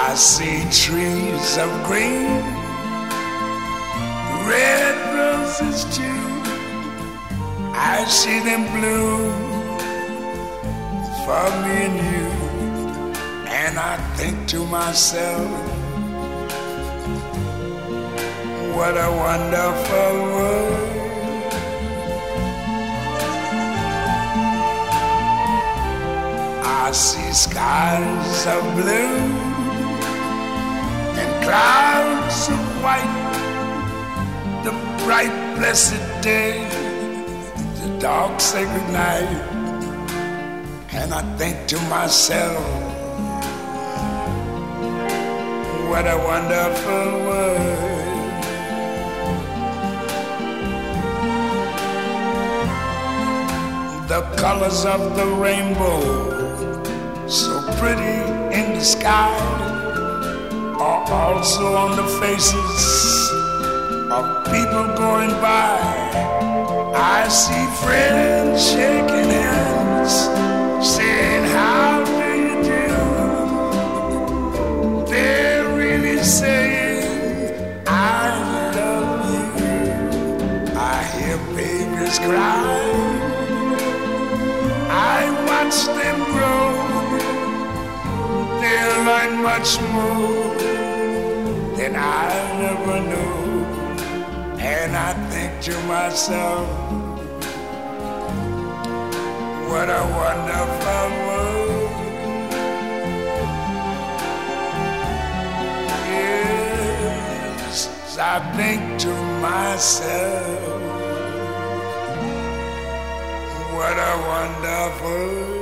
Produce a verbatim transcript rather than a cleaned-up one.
I see trees of green, red roses too. I see them bloom for me and you. And I think to myself, what a wonderful world. I see skies of blue and clouds of white, the bright blessed day, the dark sacred night. And I think to myself, what a wonderful world. The colors of the rainbow, so pretty in the sky, are also on the faces of people going by. I see friends shaking hands, saying, how do you do? They're really saying, I love you. I hear babies cry, I watch them grow. They'll learn much more than I never knew. And I think to myself, what a wonderful world. Yes, I think to myself, what a wonderful